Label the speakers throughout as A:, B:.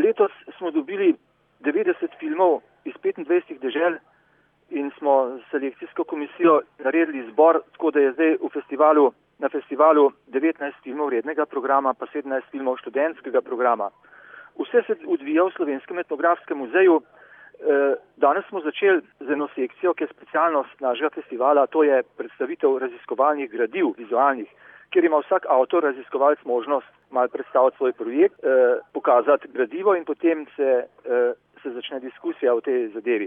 A: Letos smo dobili 90 filmov iz 25 dežel in smo s selekcijsko komisijo naredili izbor, tako da je zdaj na festivalu 19 filmov rednega programa, pa 17 filmov študentskega programa. Vse se odvija v Slovenskem etnografskem muzeju. Danes smo začeli z eno sekcijo, ki je specialnost našega festivala, to je predstavitev raziskovalnih gradiv, vizualnih, kjer ima vsak avtor, raziskovalec možnost malo predstaviti svoj projekt, pokazati gradivo in potem se začne diskusija o tej zadevi.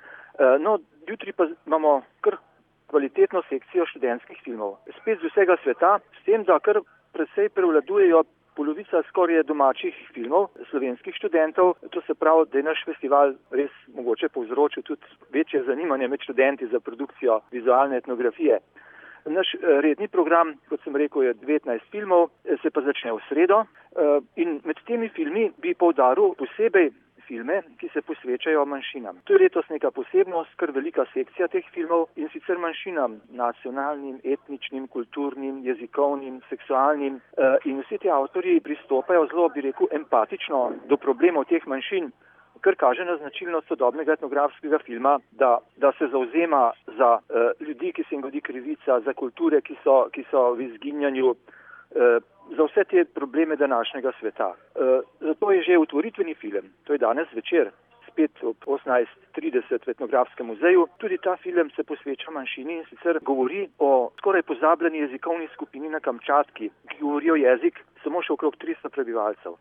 A: Jutri pa imamo kar kvalitetno sekcijo študentskih filmov. Spet z vsega sveta, s tem, da kar precej prevladujejo polovica skoraj domačih filmov slovenskih študentov. To se pravi, da je naš festival res mogoče povzročil tudi večje zanimanje med študenti za produkcijo vizualne etnografije. Naš redni program, kot sem rekel, je 19 filmov, se pa začne v sredo in med temi filmi bi poudaril posebej filme, ki se posvečajo manjšinam. To je letos neka posebnost, kar velika sekcija teh filmov in sicer manjšinam, nacionalnim, etničnim, kulturnim, jezikovnim, seksualnim in vsi ti avtorji pristopajo zelo, bi rekel, empatično do problemov teh manjšin, kar kaže na značilnost sodobnega etnografskega filma, da se zavzema za ljudi, ki se jim godi krivica, za kulture, ki so v izginjanju, za vse te probleme današnjega sveta. Zato je že otvoritveni film, to je danes večer, spet ob 18:30 v etnografskem muzeju. Tudi ta film se posveča manjšini in sicer govori o skoraj pozabljeni jezikovni skupini na Kamčatki, ki govorijo jezik samo še okrog 300 prebivalcev.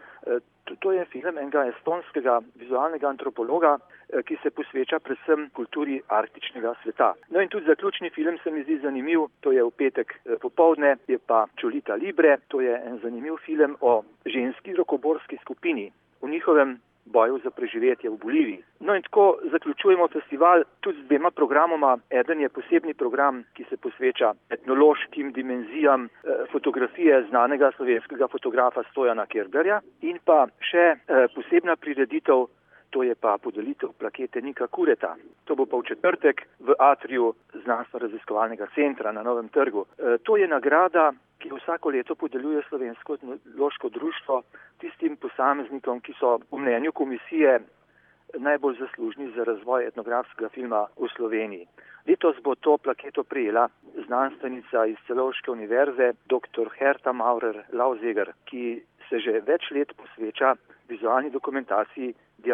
A: To je film enega estonskega vizualnega antropologa, ki se posveča predvsem kulturi arktičnega sveta. No in tudi zaključni film se mi zdi zanimiv, to je v petek popoldne, je pa Čolita Libre, to je en zanimiv film o ženski rokoborski skupini, v njihovem boju za preživetje v Boliviji. No in tako zaključujemo festival tudi z 2 programoma. Eden je posebni program, ki se posveča etnološkim dimenzijam fotografije znanega slovenskega fotografa Stojana Kerberja in pa še posebna prireditev, to je pa podelitev plakete Nika Kureta. To bo pa v četrtek v atriju Znanstveno-raziskovalnega centra na Novem trgu. To je nagrada, ki vsako leto podeljuje Slovensko etnološko društvo tistim posameznikom, ki so v mnenju komisije najbolj zaslužni za razvoj etnografskega filma v Sloveniji. Letos bo to plaketo prejela znanstvenica iz Celovške univerze, dr. Herta Maurer-Lauseger, ki se že več let posveča vizualni dokumentaciji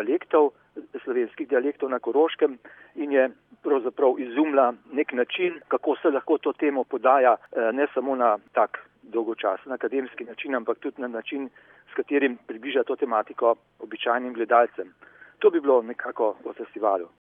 A: slovenskih dialektov na Koroškem in je pravzaprav izumila nek način, kako se lahko to temo podaja, ne samo na tak dolgočasen akademski način, ampak tudi na način, s katerim približa to tematiko običajnim gledalcem. To bi bilo nekako v festivalu.